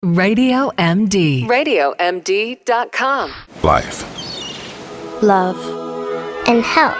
Radio MD. RadioMD.com. Life. Love. And health.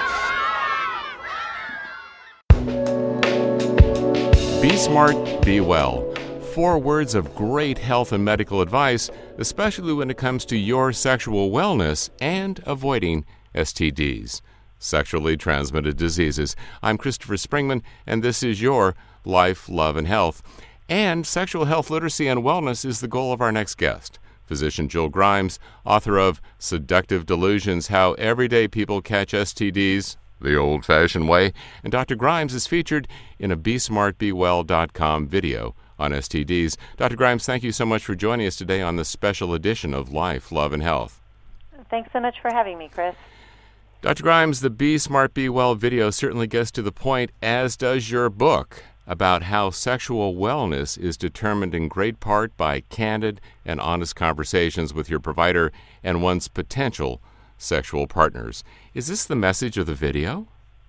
Be smart, be well. 4 words of great health and medical advice, especially when it comes to your sexual wellness and avoiding STDs, sexually transmitted diseases. I'm Christopher Springman, and this is your Life, Love, and Health. And sexual health literacy and wellness is the goal of our next guest, physician Jill Grimes, author of Seductive Delusions, How Everyday People Catch STDs the Old-Fashioned Way. And Dr. Grimes is featured in a BeSmartBeWell.com video on STDs. Dr. Grimes, thank you so much for joining us today on this special edition of Life, Love, and Health. Thanks so much for having me, Chris. Dr. Grimes, the Be Smart, Be Well video certainly gets to the point, as does your book, about how sexual wellness is determined in great part by candid and honest conversations with your provider and one's potential sexual partners. Is this the message of the video?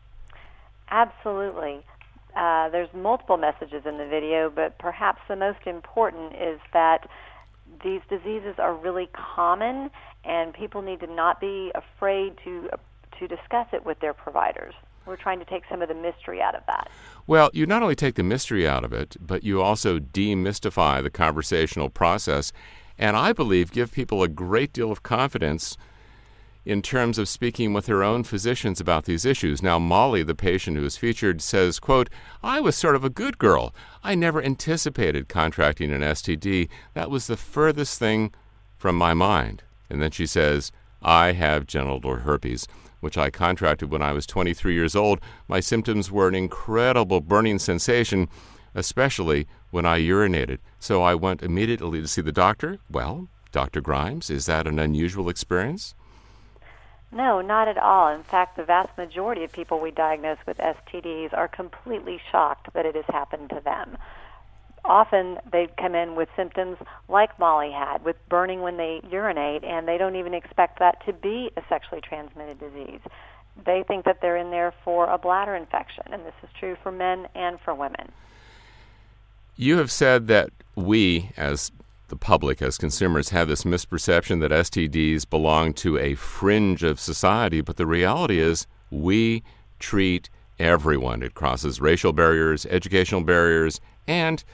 Absolutely. There's multiple messages in the video, but perhaps the most important is that these diseases are really common, and people need to not be afraid to discuss it with their providers. We're trying to take some of the mystery out of that. Well, you not only take the mystery out of it, but you also demystify the conversational process, and I believe give people a great deal of confidence in terms of speaking with their own physicians about these issues. Now, Molly, the patient who is featured, says, quote, "I was sort of a good girl. I never anticipated contracting an STD. That was the furthest thing from my mind." And then she says, "I have genital herpes, which I contracted when I was 23 years old. My symptoms were an incredible burning sensation, especially when I urinated. So I went immediately to see the doctor." Well, Dr. Grimes, is that an unusual experience? No, not at all. In fact, the vast majority of people we diagnose with STDs are completely shocked that it has happened to them. Often they come in with symptoms like Molly had, with burning when they urinate, and they don't even expect that to be a sexually transmitted disease. They think that they're in there for a bladder infection, and this is true for men and for women. You have said that we, as the public, as consumers, have this misperception that STDs belong to a fringe of society, but the reality is we treat everyone. It crosses racial barriers, educational barriers, and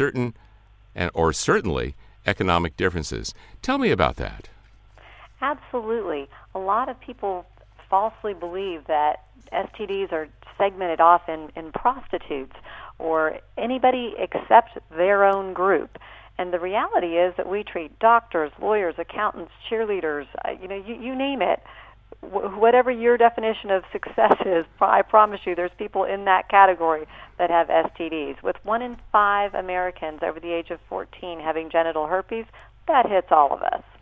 certainly economic differences. Tell me about that. Absolutely. A lot of people falsely believe that STDs are segmented off in prostitutes or anybody except their own group. And the reality is that we treat doctors, lawyers, accountants, cheerleaders, you name it. Whatever your definition of success is, I promise you there's people in that category that have STDs. With 1 in 5 Americans over the age of 14 having genital herpes, that hits all of us.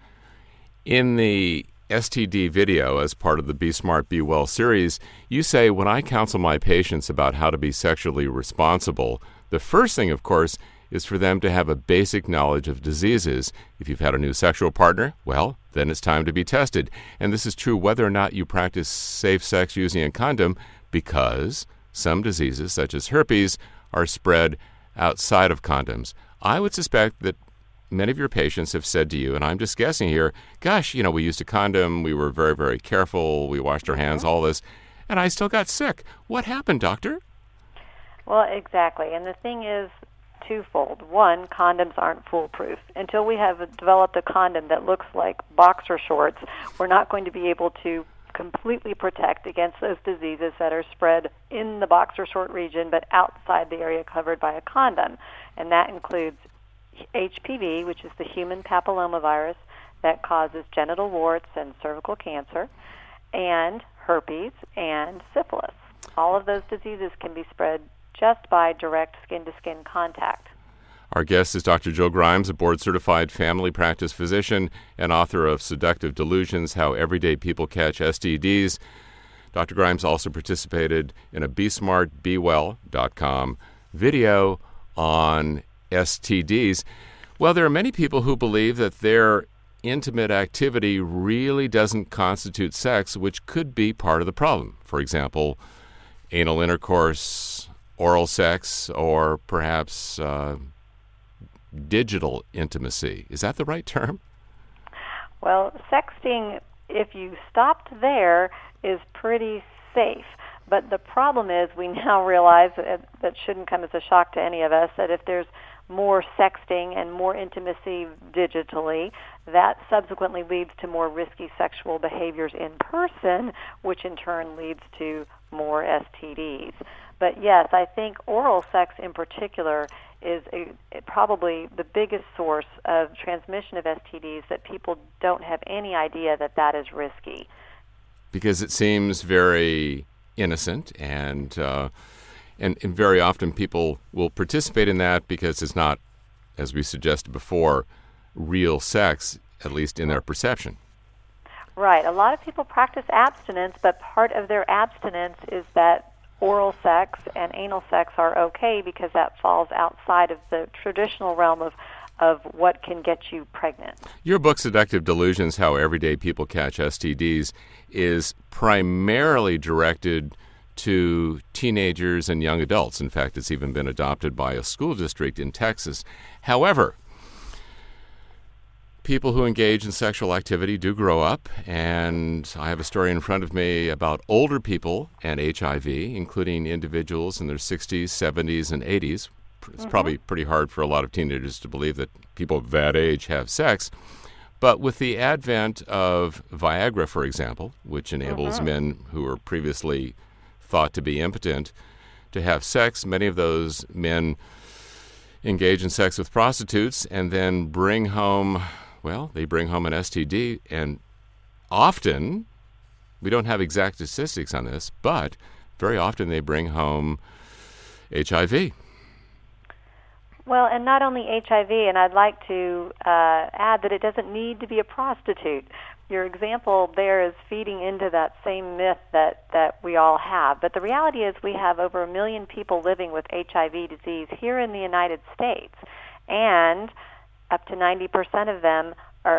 In the STD video, as part of the Be Smart, Be Well series, you say, when I counsel my patients about how to be sexually responsible, the first thing, of course, is for them to have a basic knowledge of diseases. If you've had a new sexual partner, well, then it's time to be tested. And this is true whether or not you practice safe sex using a condom, because some diseases, such as herpes, are spread outside of condoms. I would suspect that many of your patients have said to you, and I'm just guessing here, gosh, we used a condom, we were very, very careful, we washed our hands, all this, and I still got sick. What happened, doctor? Well, exactly. And the thing is twofold. One, condoms aren't foolproof. Until we have developed a condom that looks like boxer shorts, we're not going to be able to completely protect against those diseases that are spread in the boxer short region but outside the area covered by a condom. And that includes HPV, which is the human papillomavirus that causes genital warts and cervical cancer, and herpes and syphilis. All of those diseases can be spread just by direct skin-to-skin contact. Our guest is Dr. Jill Grimes, a board-certified family practice physician and author of Seductive Delusions, How Everyday People Catch STDs. Dr. Grimes also participated in a BeSmartBeWell.com video on STDs. Well, there are many people who believe that their intimate activity really doesn't constitute sex, which could be part of the problem. For example, anal intercourse, oral sex, or perhaps digital intimacy. Is that the right term? Well, sexting, if you stopped there, is pretty safe. But the problem is we now realize that shouldn't come as a shock to any of us, that if there's more sexting and more intimacy digitally, that subsequently leads to more risky sexual behaviors in person, which in turn leads to more STDs. But yes, I think oral sex in particular is probably the biggest source of transmission of STDs, that people don't have any idea that that is risky. Because it seems very innocent, and very often people will participate in that because it's not, as we suggested before, real sex, at least in their perception. Right. A lot of people practice abstinence, but part of their abstinence is that oral sex and anal sex are okay because that falls outside of the traditional realm of what can get you pregnant. Your book, Seductive Delusions, How Everyday People Catch STDs, is primarily directed to teenagers and young adults. In fact, it's even been adopted by a school district in Texas. However, people who engage in sexual activity do grow up, and I have a story in front of me about older people and HIV, including individuals in their 60s, 70s, and 80s. It's probably pretty hard for a lot of teenagers to believe that people of that age have sex. But with the advent of Viagra, for example, which enables men who were previously thought to be impotent to have sex, many of those men engage in sex with prostitutes and then bring home an STD, and often, we don't have exact statistics on this, but very often they bring home HIV. Well, and not only HIV, and I'd like to add that it doesn't need to be a prostitute. Your example there is feeding into that same myth that we all have. But the reality is we have over 1 million people living with HIV disease here in the United States, and up to 90% of them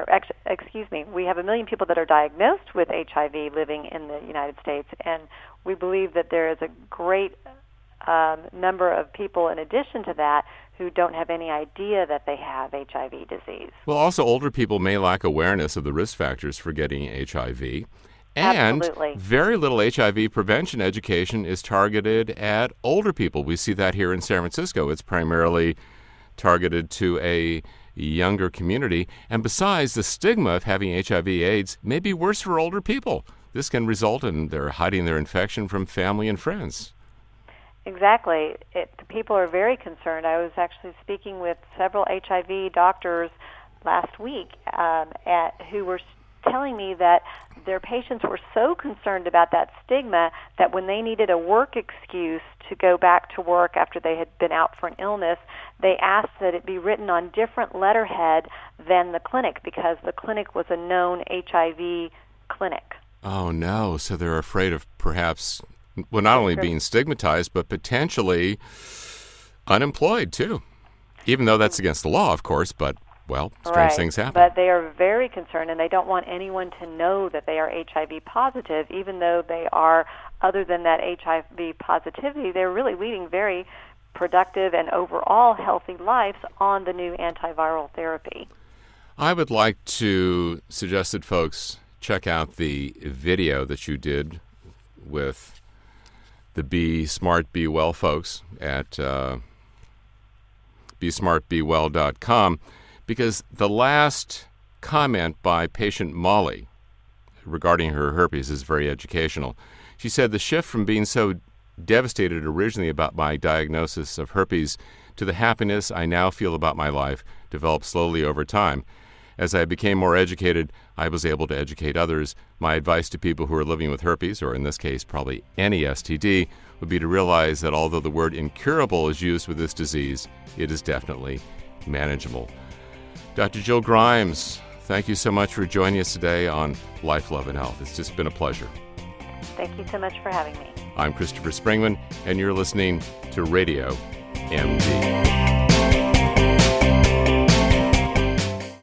we have 1 million people that are diagnosed with HIV living in the United States, and we believe that there is a great number of people in addition to that who don't have any idea that they have HIV disease. Well, also older people may lack awareness of the risk factors for getting HIV. And Absolutely. Very little HIV prevention education is targeted at older people. We see that here in San Francisco. It's primarily targeted to a younger community. And besides, the stigma of having HIV/AIDS may be worse for older people. This can result in their hiding their infection from family and friends. Exactly. People are very concerned. I was actually speaking with several HIV doctors last week who were telling me that their patients were so concerned about that stigma that when they needed a work excuse to go back to work after they had been out for an illness, they asked that it be written on different letterhead than the clinic, because the clinic was a known HIV clinic. Oh, no. So they're afraid of perhaps, well, not only being stigmatized, but potentially unemployed, too. Even though that's against the law, of course, but, well, strange things happen. But they are very concerned, and they don't want anyone to know that they are HIV positive, even though they are, other than that HIV positivity, they're really leading very productive and overall healthy lives on the new antiviral therapy. I would like to suggest that folks check out the video that you did with the Be Smart, Be Well folks at BeSmartBeWell.com, because the last comment by patient Molly regarding her herpes is very educational. She said, the shift from being so devastated originally about my diagnosis of herpes to the happiness I now feel about my life developed slowly over time. As I became more educated, I was able to educate others. My advice to people who are living with herpes, or in this case probably any STD, would be to realize that although the word incurable is used with this disease, it is definitely manageable. Dr. Jill Grimes, thank you so much for joining us today on Life, Love, and Health. It's just been a pleasure. Thank you so much for having me. I'm Christopher Springman, and you're listening to Radio MD.